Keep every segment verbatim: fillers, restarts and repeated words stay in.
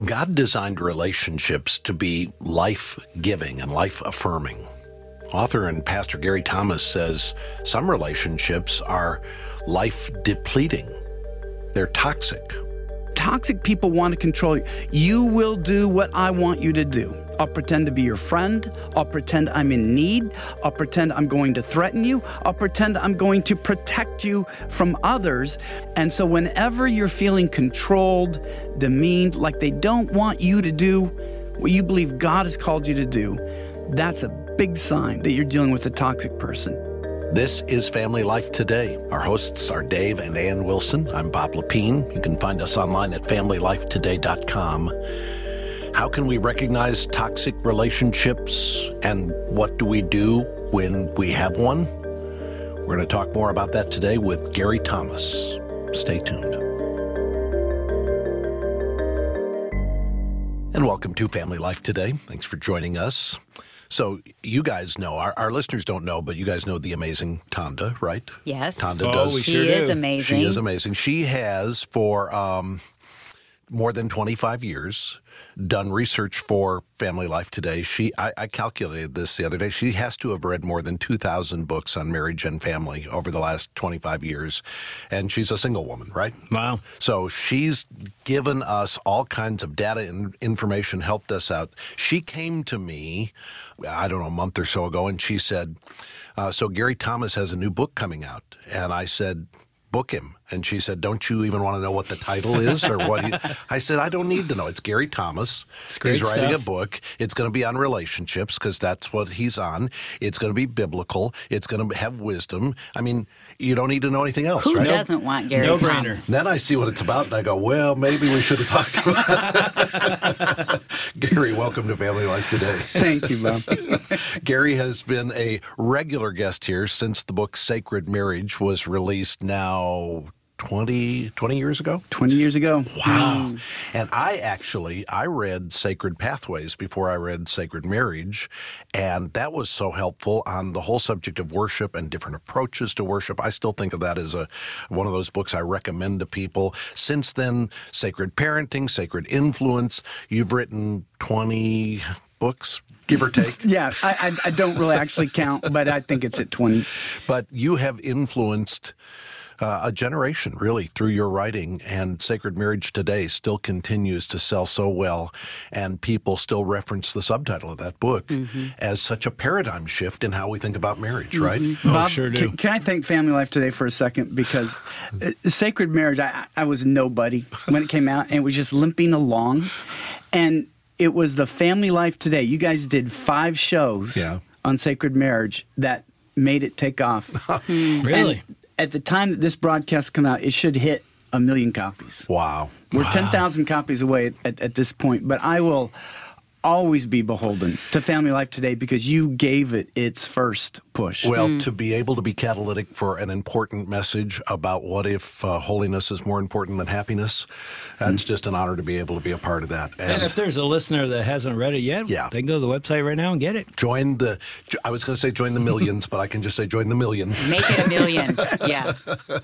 God designed relationships to be life-giving and life-affirming. Author and pastor Gary Thomas says some relationships are life-depleting. They're toxic. Toxic people want to control you. You will do what I want you to do. I'll pretend to be your friend. I'll pretend I'm in need. I'll pretend I'm going to threaten you. I'll pretend I'm going to protect you from others. And so whenever you're feeling controlled, demeaned, like they don't want you to do what you believe God has called you to do, that's a big sign that you're dealing with a toxic person. This is Family Life Today. Our hosts are Dave and Ann Wilson. I'm Bob Lepine. You can find us online at family life today dot com. How can we recognize toxic relationships, and what do we do when we have one? We're going to talk more about that today with Gary Thomas. Stay tuned. And welcome to Family Life Today. Thanks for joining us. So you guys know, our, our listeners don't know, but you guys know the amazing Tonda, right? Yes. Tonda oh, does. We she sure is do. amazing. She is amazing. She has, for um, more than twenty-five years, done research for Family Life Today. She, I, I calculated this the other day. She has to have read more than two thousand books on marriage and family over the last twenty-five years. And she's a single woman, right? Wow. So she's given us all kinds of data and information, helped us out. She came to me, I don't know, a month or so ago, and she said, uh, so Gary Thomas has a new book coming out. And I said, book him. And she said, don't you even want to know what the title is or what? He, I said, I don't need to know. It's Gary Thomas. It's great He's writing stuff. a book. It's going to be on relationships because that's what he's on. It's going to be biblical. It's going to have wisdom. I mean, you don't need to know anything else, Who right? doesn't want Gary No Thomas? brainer. Then I see what it's about, and I go, well, maybe we should have talked about it. Gary, welcome to Family Life Today. Thank you, Bob. Gary has been a regular guest here since the book Sacred Marriage was released now twenty, twenty years ago. twenty years ago. Wow. And I actually, I read Sacred Pathways before I read Sacred Marriage, and that was so helpful on the whole subject of worship and different approaches to worship. I still think of that as a one of those books I recommend to people. Since then, Sacred Parenting, Sacred Influence, you've written twenty books, give or take. Yeah, I, I, I don't really actually count, but I think it's at twenty. But you have influenced Uh, a generation, really, through your writing, and Sacred Marriage Today still continues to sell so well, and people still reference the subtitle of that book mm-hmm. as such a paradigm shift in how we think about marriage, mm-hmm. right? Oh, Bob, sure do. Can, can I thank Family Life Today for a second? Because uh, Sacred Marriage, I, I was nobody when it came out, and it was just limping along. And it was the Family Life Today. You guys did five shows Yeah. on Sacred Marriage that made it take off. Really? And at the time that this broadcast come out, it should hit a million copies. Wow. We're wow. ten thousand copies away at, at this point, but I will always be beholden to Family Life Today because you gave it its first push. Well, mm. to be able to be catalytic for an important message about what if uh, holiness is more important than happiness, that's mm. just an honor to be able to be a part of that. And, and if there's a listener that hasn't read it yet, yeah. they can go to the website right now and get it. Join the, I was going to say join the millions, but I can just say join the million. Make it a million, yeah.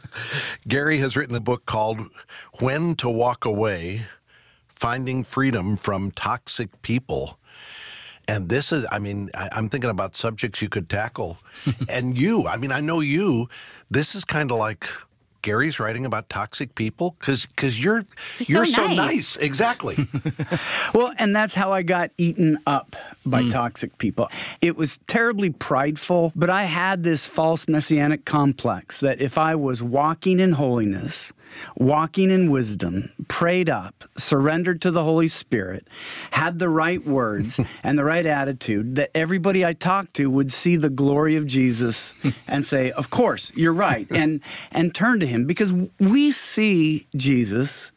Gary has written a book called When to Walk Away, Finding Freedom from Toxic People. And this is, I mean, I, I'm thinking about subjects you could tackle. And you, I mean, I know you, this is kind of like Gary's writing about toxic people because because you're He's you're so so nice. nice. Exactly. Well, and that's how I got eaten up by mm. toxic people. It was terribly prideful, but I had this false messianic complex that if I was walking in holiness, walking in wisdom, prayed up, surrendered to the Holy Spirit, had the right words and the right attitude, that everybody I talked to would see the glory of Jesus and say, of course, you're right, and and turn to him. Because we see Jesus,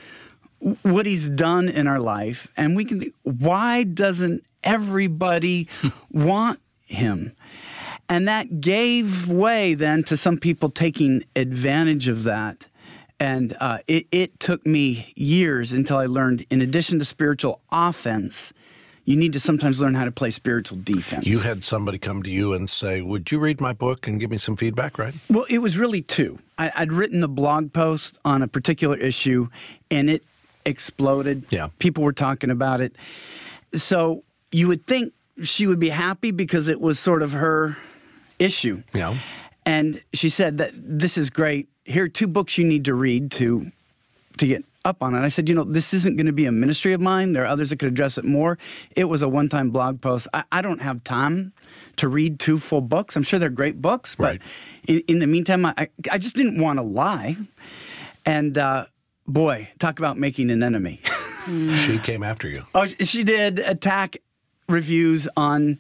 what he's done in our life, and we can think, why doesn't everybody want him? And that gave way then to some people taking advantage of that. And uh, it, it took me years until I learned, in addition to spiritual offense, you need to sometimes learn how to play spiritual defense. You had somebody come to you and say, would you read my book and give me some feedback, right? Well, it was really two. I, I'd written a blog post on a particular issue, and it exploded. Yeah. People were talking about it. So you would think she would be happy because it was sort of her issue. Yeah. And she said that this is great. Here are two books you need to read to to get up on it. I said, you know, this isn't going to be a ministry of mine. There are others that could address it more. It was a one-time blog post. I, I don't have time to read two full books. I'm sure they're great books, but Right. in, in the meantime, I, I just didn't want to lie. And uh, boy, talk about making an enemy. She came after you. Oh, she did attack reviews on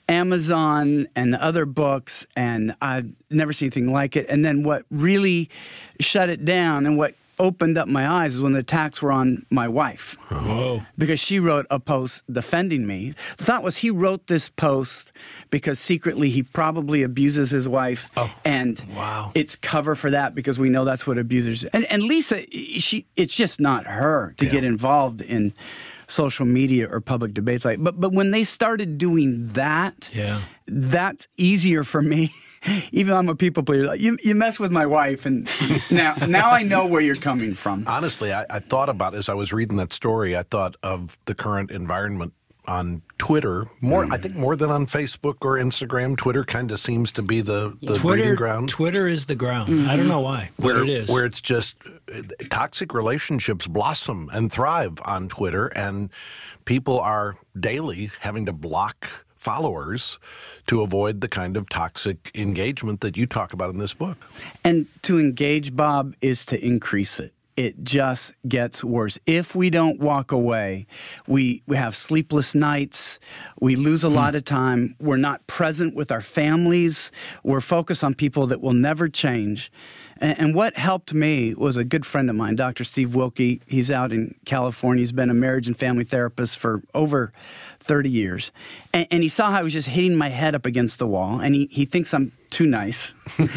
Amazon and other books, and I've never seen anything like it. And then what really shut it down and what opened up my eyes is when the attacks were on my wife. Whoa. Because she wrote a post defending me. The thought was he wrote this post because secretly he probably abuses his wife. Oh. And Wow. it's cover for that because we know that's what abusers. And, and Lisa, she it's just not her to Yeah. get involved in social media or public debates like. But but when they started doing that, Yeah. that's easier for me. Even though I'm a people pleaser, like, you you mess with my wife, and now now I know where you're coming from. Honestly, I, I thought about as I was reading that story, I thought of the current environment on Twitter more. I think more than on Facebook or Instagram. Twitter kind of seems to be the, the breeding Twitter, ground. Twitter is the ground. I don't know why, but where it is. where it's just uh, toxic relationships blossom and thrive on Twitter, and people are daily having to block followers to avoid the kind of toxic engagement that you talk about in this book. And to engage, Bob, is to increase it. It just gets worse. If we don't walk away, we, we have sleepless nights. We lose a lot of time. We're not present with our families. We're focused on people that will never change. And, and what helped me was a good friend of mine, Doctor Steve Wilkie. He's out in California. He's been a marriage and family therapist for over thirty years. And, and he saw how I was just hitting my head up against the wall. And he, he thinks I'm too nice.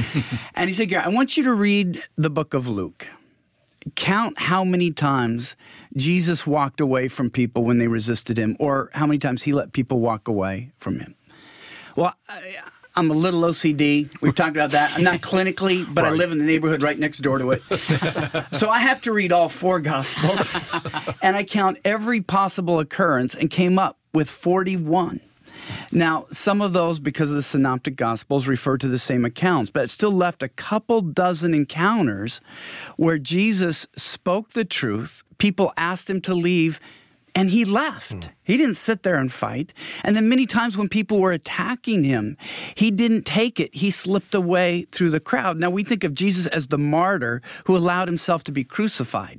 And he said, Gary, I want you to read the book of Luke. Count how many times Jesus walked away from people when they resisted him, or how many times he let people walk away from him. Well, I, I'm a little O C D. We've talked about that. I'm not clinically, but I Right. live in the neighborhood right next door to it. So I have to read all four Gospels, and I count every possible occurrence and came up with forty-one. Now, some of those, because of the Synoptic Gospels, refer to the same accounts, but it still left a couple dozen encounters where Jesus spoke the truth, people asked him to leave, and he left. He didn't sit there and fight. And then many times when people were attacking him, he didn't take it. He slipped away through the crowd. Now, we think of Jesus as the martyr who allowed himself to be crucified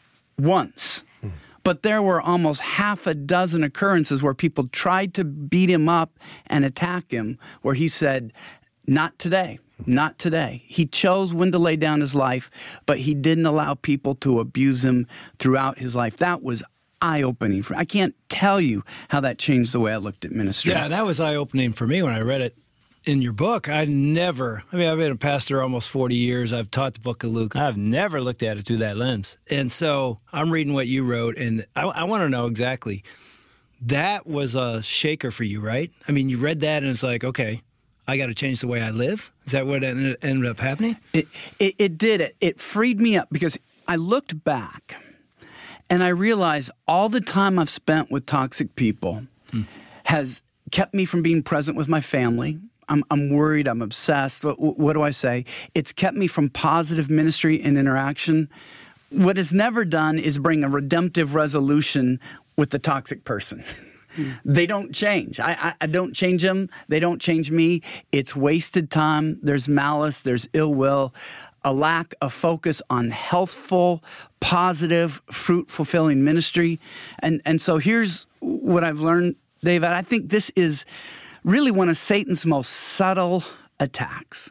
once. But there were almost half a dozen occurrences where people tried to beat him up and attack him, where he said, not today, not today. He chose when to lay down his life, but he didn't allow people to abuse him throughout his life. That was eye-opening for me. I can't tell you how that changed the way I looked at ministry. Yeah, that was eye-opening for me when I read it in your book. I never, I mean, I've been a pastor almost forty years. I've taught the book of Luke. I've never looked at it through that lens. And so I'm reading what you wrote, and I, I want to know exactly. That was a shaker for you, right? I mean, you read that, and it's like, okay, I got to change the way I live? Is that what ended, ended up happening? It, it, it did. It, it freed me up because I looked back, and I realized all the time I've spent with toxic people hmm. has kept me from being present with my family. I'm, I'm worried. I'm obsessed. What, what do I say? It's kept me from positive ministry and interaction. What it's never done is bring a redemptive resolution with the toxic person. Mm. They don't change. I, I, I don't change them. They don't change me. It's wasted time. There's malice. There's ill will. A lack of focus on healthful, positive, fruit-fulfilling ministry. And, and so here's what I've learned, David. I think this is really one of Satan's most subtle attacks.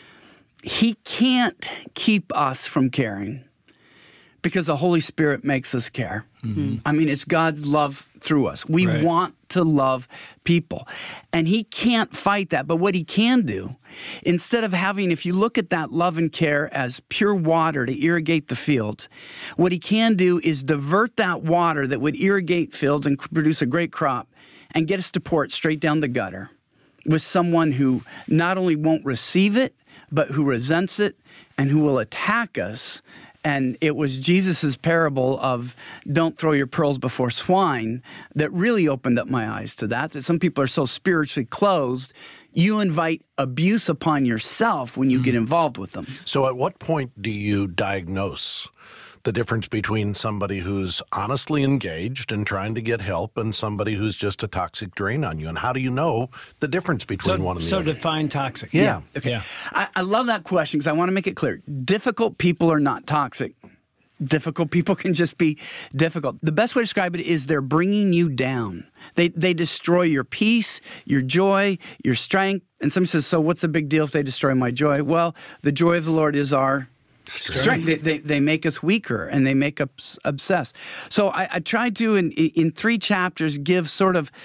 He can't keep us from caring because the Holy Spirit makes us care. Mm-hmm. I mean, it's God's love through us. We right. want to love people. And he can't fight that. But what he can do, instead of having, if you look at that love and care as pure water to irrigate the fields, what he can do is divert that water that would irrigate fields and produce a great crop and get us to pour it straight down the gutter with someone who not only won't receive it, but who resents it and who will attack us And it was Jesus's parable of don't throw your pearls before swine that really opened up my eyes to that, that some people are so spiritually closed, you invite abuse upon yourself when you mm. get involved with them. So at what point do you diagnose the difference between somebody who's honestly engaged and trying to get help and somebody who's just a toxic drain on you? And how do you know the difference between so, one and the so other? So define toxic. Yeah. yeah. Okay. yeah. I, I love that question because I want to make it clear. Difficult people are not toxic. Difficult people can just be difficult. The best way to describe it is they're bringing you down. They they destroy your peace, your joy, your strength. And somebody says, so what's the big deal if they destroy my joy? Well, the joy of the Lord is our strength. They, they, they make us weaker and they make us obsessed. So I, I tried to, in, in three chapters, give sort of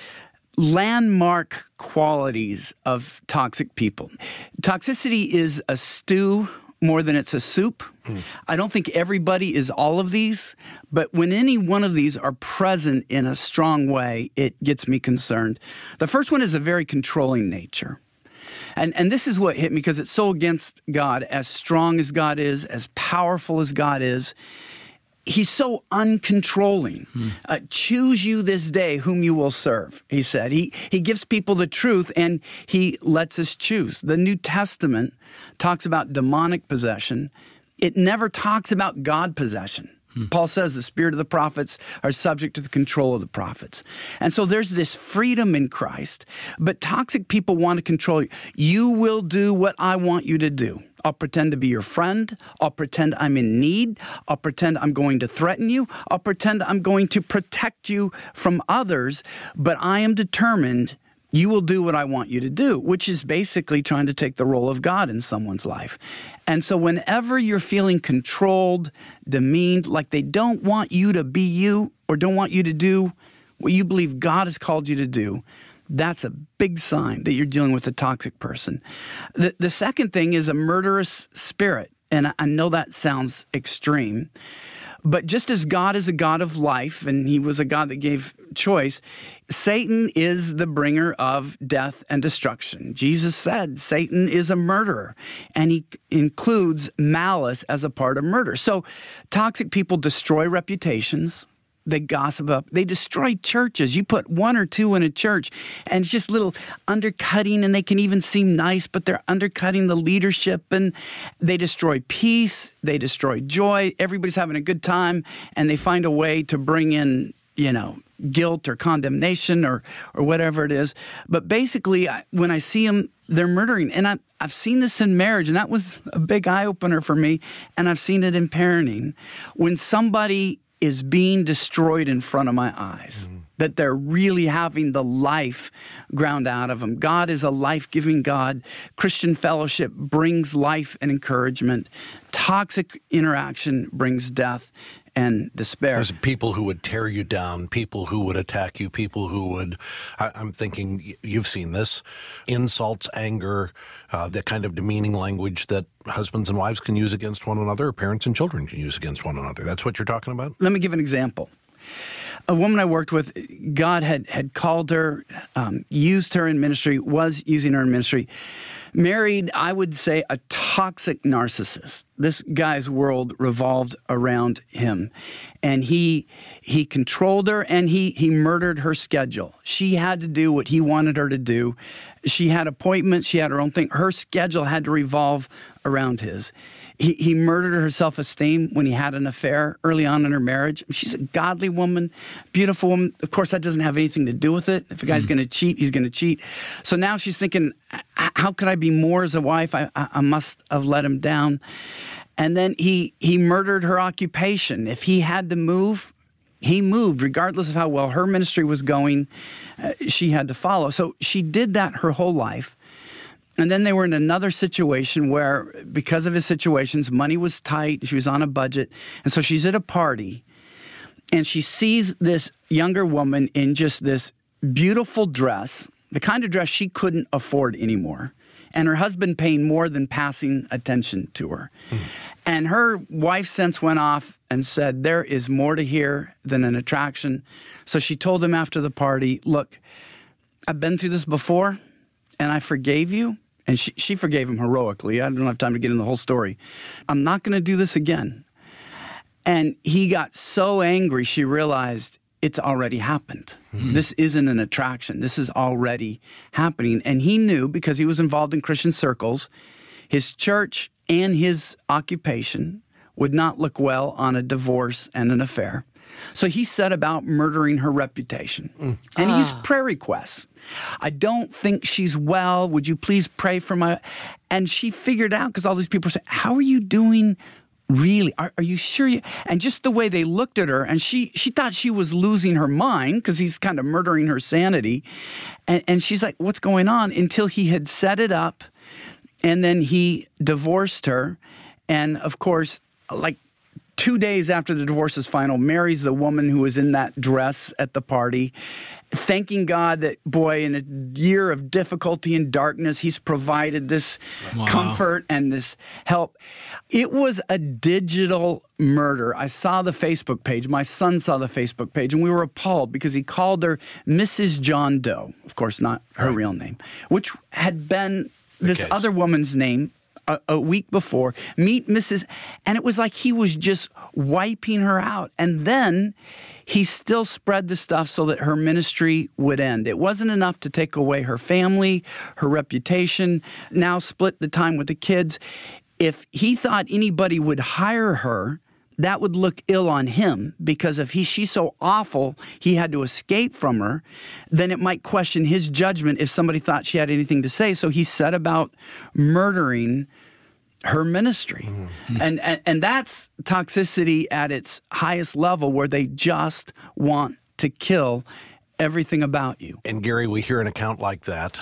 landmark qualities of toxic people. Toxicity is a stew more than it's a soup. Mm. I don't think everybody is all of these, but when any one of these are present in a strong way, it gets me concerned. The first one is a very controlling nature. And and this is what hit me because it's so against God. As strong as God is, as powerful as God is, He's so uncontrolling. Hmm. Uh, choose you this day whom you will serve, he said. He he gives people the truth and he lets us choose. The New Testament talks about demonic possession. It never talks about God possession. Hmm. Paul says the spirit of the prophets are subject to the control of the prophets. And so there's this freedom in Christ, but toxic people want to control you. You will do what I want you to do. I'll pretend to be your friend. I'll pretend I'm in need. I'll pretend I'm going to threaten you. I'll pretend I'm going to protect you from others, but I am determined you will do what I want you to do, which is basically trying to take the role of God in someone's life. And so whenever you're feeling controlled, demeaned, like they don't want you to be you or don't want you to do what you believe God has called you to do, that's a big sign that you're dealing with a toxic person. The, the second thing is a murderous spirit. And I, I know that sounds extreme, but just as God is a God of life, and he was a God that gave choice, Satan is the bringer of death and destruction. Jesus said Satan is a murderer, and he includes malice as a part of murder. So toxic people destroy reputations. They gossip up. They destroy churches. You put one or two in a church, and it's just little undercutting, and they can even seem nice, but they're undercutting the leadership, and they destroy peace. They destroy joy. Everybody's having a good time, and they find a way to bring in, you know, guilt or condemnation or or whatever it is. But basically, I, when I see them, they're murdering. And I, I've seen this in marriage, and that was a big eye-opener for me, and I've seen it in parenting. When somebody is being destroyed in front of my eyes, mm. that they're really having the life ground out of them. God is a life-giving God. Christian fellowship brings life and encouragement. Toxic interaction brings death and despair. There's people who would tear you down, people who would attack you, people who would, I, I'm thinking, you've seen this, insults, anger, uh, that kind of demeaning language that husbands and wives can use against one another, or parents and children can use against one another. That's what you're talking about? Let me give an example. A woman I worked with, God had, had called her, um, used her in ministry, was using her in ministry. Married, I would say, a toxic narcissist. This guy's world revolved around him. And he he controlled her, and he he murdered her schedule. She had to do what he wanted her to do. She had appointments. She had her own thing. Her schedule had to revolve around his. He, he murdered her self-esteem when he had an affair early on in her marriage. She's a godly woman, beautiful woman. Of course, that doesn't have anything to do with it. If a guy's mm. going to cheat, he's going to cheat. So now she's thinking, how could I be more as a wife? I, I, I must have let him down. And then he he murdered her occupation. If he had to move, he moved, regardless of how well her ministry was going. Uh, she had to follow. So she did that her whole life. And then they were in another situation where, because of his situations, money was tight. She was on a budget. And so she's at a party, and she sees this younger woman in just this beautiful dress, the kind of dress she couldn't afford anymore, and her husband paying more than passing attention to her. Mm. And her wife's sense went off and said, there is more to here than an attraction. So she told him after the party, look, I've been through this before, and I forgave you. And she, she forgave him heroically. I don't have time to get into the whole story. I'm not going to do this again. And he got so angry, she realized it's already happened. Mm-hmm. This isn't an attraction. This is already happening. And he knew, because he was involved in Christian circles, his church and his occupation would not look well on a divorce and an affair. So he set about murdering her reputation. Mm. And ah. he's prayer requests. I don't think she's well. Would you please pray for my... And she figured out, because all these people say, how are you doing? Really? Are, are you sure? You... And just the way they looked at her, and she she thought she was losing her mind because he's kind of murdering her sanity. And, and she's like, what's going on? Until he had set it up, and then he divorced her. And of course, like two days after the divorce is final, marries the woman who was in that dress at the party, thanking God that, boy, in a year of difficulty and darkness, he's provided this wow. comfort and this help. It was a digital murder. I saw the Facebook page. My son saw the Facebook page, and we were appalled because he called her Missus John Doe. Of course, not her right. real name, which had been this okay. other woman's name A, a week before. Meet Missus And it was like he was just wiping her out. And then he still spread the stuff so that her ministry would end. It wasn't enough to take away her family, her reputation, now split the time with the kids. If he thought anybody would hire her, that would look ill on him, because if he she's so awful he had to escape from her, then it might question his judgment if somebody thought she had anything to say. So he set about murdering her ministry. Mm-hmm. And, and and that's toxicity at its highest level, where they just want to kill everything about you. And Gary, we hear an account like that,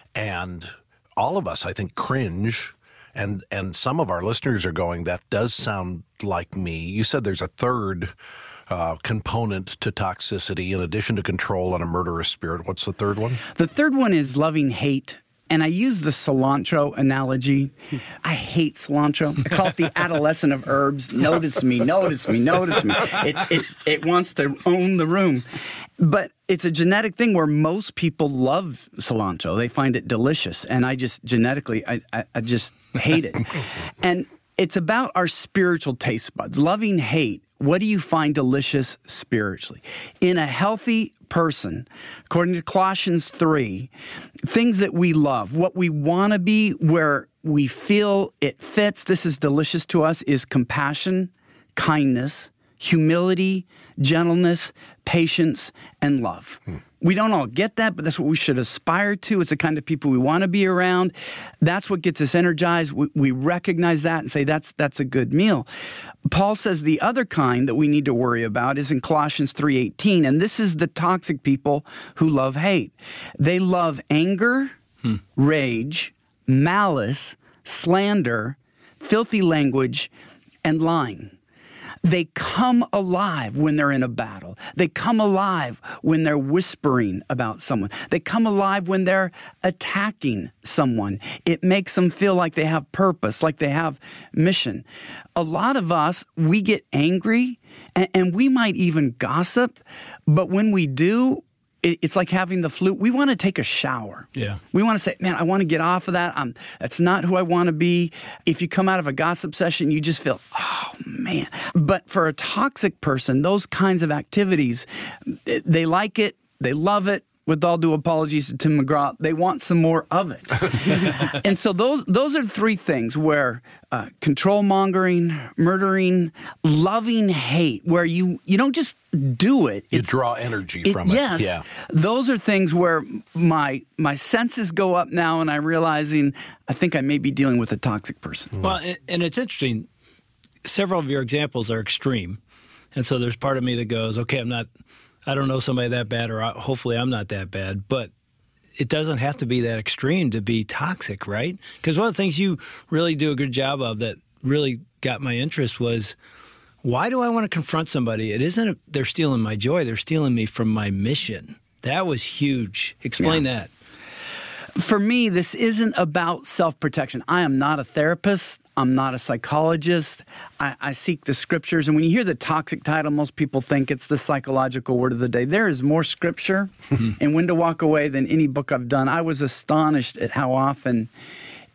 and all of us, I think, cringe. And and some of our listeners are going, that does sound like me. You said there's a third uh, component to toxicity in addition to control and a murderous spirit. What's the third one? The third one is loving hate. And I use the cilantro analogy. I hate cilantro. I call it the adolescent of herbs. Notice me, notice me, notice me. It, it, it wants to own the room. But it's a genetic thing where most people love cilantro. They find it delicious. And I just genetically, I, I, I just hate it. And it's about our spiritual taste buds. Loving hate. What do you find delicious spiritually? In a healthy person, according to Colossians three, things that we love, what we want to be, where we feel it fits, this is delicious to us, is compassion, kindness, humility, gentleness, patience, and love. Hmm. We don't all get that, but that's what we should aspire to. It's the kind of people we want to be around. That's what gets us energized. We, we recognize that and say that's that's a good meal. Paul says the other kind that we need to worry about is in Colossians three eighteen, and this is the toxic people who love hate. They love anger, hmm. rage, malice, slander, filthy language, and lying. They come alive when they're in a battle. They come alive when they're whispering about someone. They come alive when they're attacking someone. It makes them feel like they have purpose, like they have mission. A lot of us, we get angry, and, and we might even gossip, but when we do, it's like having the flu. We want to take a shower. Yeah. We want to say, man, I want to get off of that. I'm, that's not who I want to be. If you come out of a gossip session, you just feel, oh, man. But for a toxic person, those kinds of activities, they like it. They love it. With all due apologies to Tim McGraw, they want some more of it. And so those those are three things where uh, control mongering, murdering, loving hate, where you, you don't just do it. You draw energy it, from it. Yes. Yeah. Those are things where my my senses go up now, and I'm realizing I think I may be dealing with a toxic person. Well, and it's interesting. Several of your examples are extreme. And so there's part of me that goes, okay, I'm not... I don't know somebody that bad, or hopefully I'm not that bad, but it doesn't have to be that extreme to be toxic, right? Because one of the things you really do a good job of that really got my interest was, why do I want to confront somebody? It isn't a, they're stealing my joy, they're stealing me from my mission. That was huge. Explain yeah. that. For me, this isn't about self-protection. I am not a therapist. I'm not a psychologist. I, I seek the scriptures. And when you hear the toxic title, most people think it's the psychological word of the day. There is more scripture in When to Walk Away than any book I've done. I was astonished at how often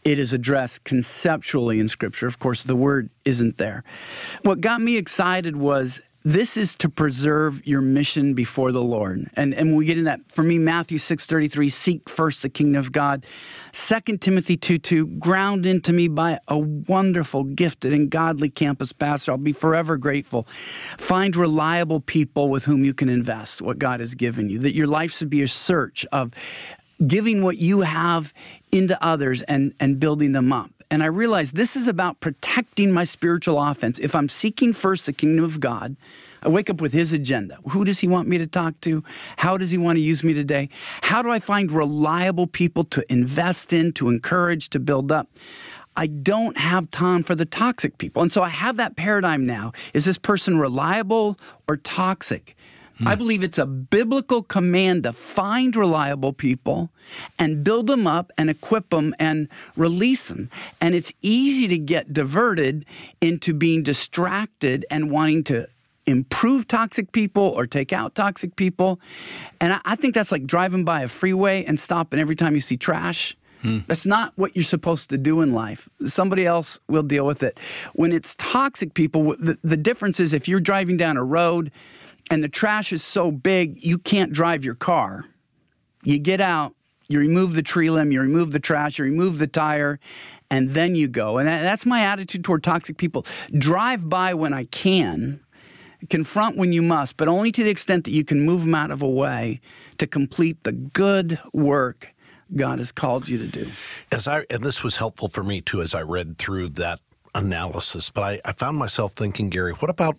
it is addressed conceptually in Scripture. Of course, the word isn't there. What got me excited was this is to preserve your mission before the Lord. And and when we get in that, for me, Matthew six thirty-three, seek first the kingdom of God. Second Timothy two two, ground into me by a wonderful, gifted, and godly campus pastor. I'll be forever grateful. Find reliable people with whom you can invest what God has given you. That your life should be a search of giving what you have into others and, and building them up. And I realized this is about protecting my spiritual offense. If I'm seeking first the kingdom of God, I wake up with his agenda. Who does he want me to talk to? How does he want to use me today? How do I find reliable people to invest in, to encourage, to build up? I don't have time for the toxic people. And so I have that paradigm now. Is this person reliable or toxic? I believe it's a biblical command to find reliable people and build them up and equip them and release them. And it's easy to get diverted into being distracted and wanting to improve toxic people or take out toxic people. And I, I think that's like driving by a freeway and stopping every time you see trash. Hmm. That's not what you're supposed to do in life. Somebody else will deal with it. When it's toxic people, the, the difference is if you're driving down a road and the trash is so big, you can't drive your car. You get out, you remove the tree limb, you remove the trash, you remove the tire, and then you go. And that's my attitude toward toxic people. Drive by when I can, confront when you must, but only to the extent that you can move them out of a way to complete the good work God has called you to do. As I, and this was helpful for me, too, as I read through that analysis. But I, I found myself thinking, Gary, what about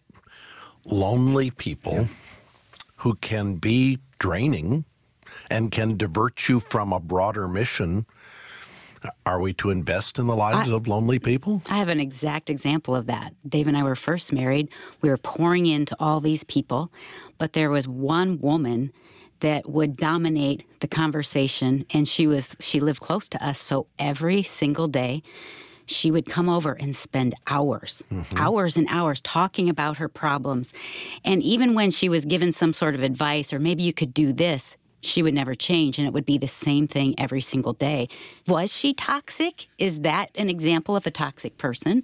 lonely people yeah. who can be draining and can divert you from a broader mission? Are we to invest in the lives I, of lonely people? I have an exact example of that. Dave and I were first married. We were pouring into all these people, but there was one woman that would dominate the conversation, and she was she lived close to us, so every single day she would come over and spend hours, mm-hmm. hours and hours talking about her problems. And even when she was given some sort of advice, or maybe you could do this, she would never change, and it would be the same thing every single day. Was she toxic? Is that an example of a toxic person?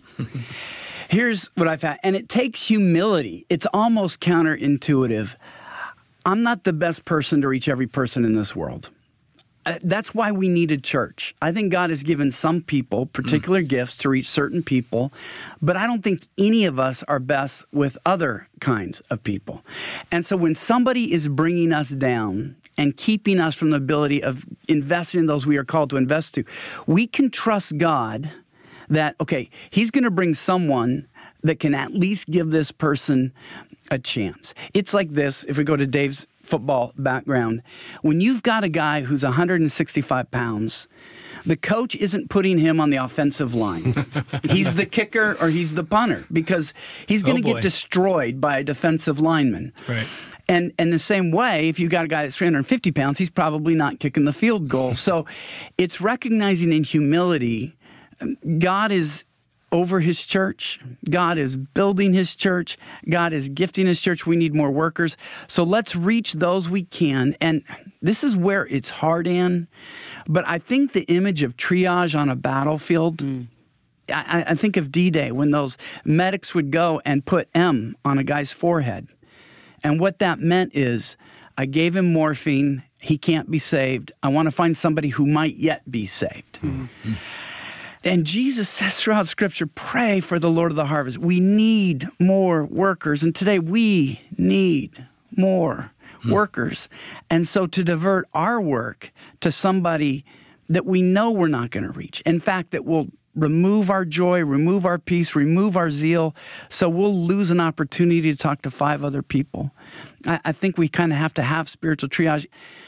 Here's what I've had, and it takes humility. It's almost counterintuitive. I'm not the best person to reach every person in this world. Uh, that's why we need a church. I think God has given some people particular mm. gifts to reach certain people, but I don't think any of us are best with other kinds of people. And so when somebody is bringing us down and keeping us from the ability of investing in those we are called to invest to, we can trust God that, okay, he's going to bring someone that can at least give this person a chance. It's like this, if we go to Dave's football background. When you've got a guy who's one hundred sixty-five pounds, the coach isn't putting him on the offensive line. He's the kicker or he's the punter because he's going to oh get destroyed by a defensive lineman. Right. And and the same way, if you got a guy that's three hundred fifty pounds, he's probably not kicking the field goal. So it's recognizing in humility, God is over his church. God is building his church. God is gifting his church. We need more workers. So let's reach those we can. And this is where it's hard, Ann. But I think the image of triage on a battlefield, mm. I, I think of D-Day when those medics would go and put M on a guy's forehead. And what that meant is, I gave him morphine. He can't be saved. I want to find somebody who might yet be saved. Mm-hmm. And Jesus says throughout Scripture, pray for the Lord of the harvest. We need more workers. And today we need more hmm. workers. And so to divert our work to somebody that we know we're not going to reach, in fact, that will remove our joy, remove our peace, remove our zeal, so we'll lose an opportunity to talk to five other people. I, I think we kind of have to have spiritual triage.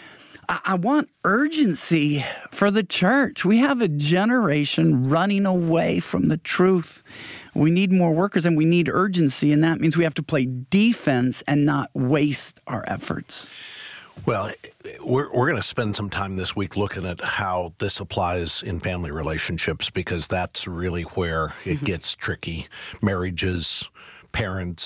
I want urgency for the church. We have a generation running away from the truth. We need more workers and we need urgency, and that means we have to play defense and not waste our efforts. Well, we're we're going to spend some time this week looking at how this applies in family relationships, because that's really where it gets tricky. Marriages, parents,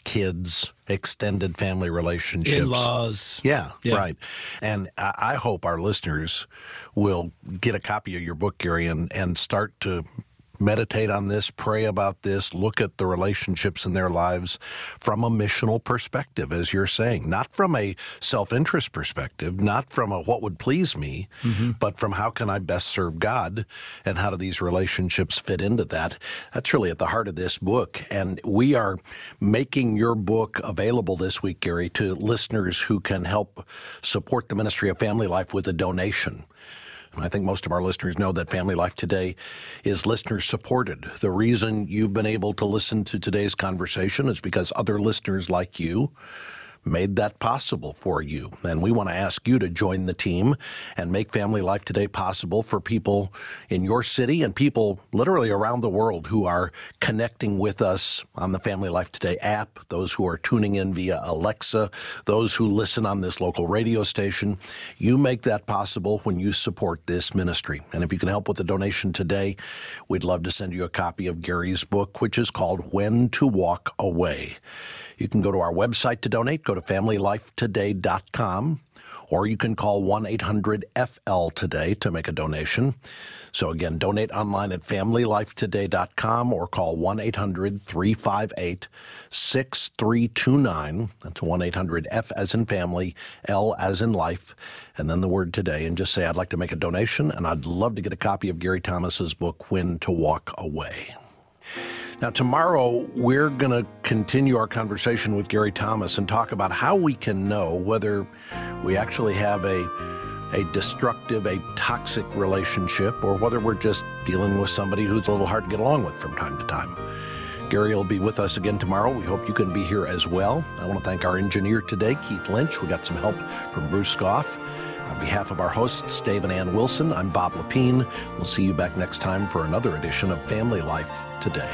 kids, extended family relationships. In-laws. Yeah, Yeah. right. And I, I hope our listeners will get a copy of your book, Gary, and, and start to meditate on this, pray about this, look at the relationships in their lives from a missional perspective, as you're saying, not from a self-interest perspective, not from a what would please me, mm-hmm. but from how can I best serve God and how do these relationships fit into that. That's really at the heart of this book. And we are making your book available this week, Gary, to listeners who can help support the ministry of Family Life with a donation. I think most of our listeners know that Family Life Today is listener-supported. The reason you've been able to listen to today's conversation is because other listeners like you made that possible for you. And we want to ask you to join the team and make Family Life Today possible for people in your city and people literally around the world who are connecting with us on the Family Life Today app, those who are tuning in via Alexa, those who listen on this local radio station. You make that possible when you support this ministry. And if you can help with the donation today, we'd love to send you a copy of Gary's book, which is called When to Walk Away. You can go to our website to donate. Go to family life today dot com, or you can call one eight hundred F L today to make a donation. So again, donate online at family life today dot com or call one eight hundred three five eight six three two nine. That's one eight hundred F as in family, L as in life, and then the word today, and just say, I'd like to make a donation, and I'd love to get a copy of Gary Thomas's book, When to Walk Away. Now, tomorrow, we're going to continue our conversation with Gary Thomas and talk about how we can know whether we actually have a, a destructive, a toxic relationship, or whether we're just dealing with somebody who's a little hard to get along with from time to time. Gary will be with us again tomorrow. We hope you can be here as well. I want to thank our engineer today, Keith Lynch. We got some help from Bruce Goff. On behalf of our hosts, Dave and Ann Wilson, I'm Bob Lepine. We'll see you back next time for another edition of Family Life Today.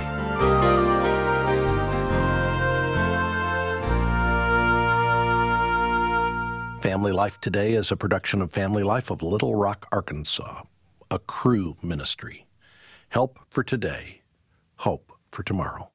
Family Life Today is a production of Family Life of Little Rock, Arkansas, a Cru ministry. Help for today, hope for tomorrow.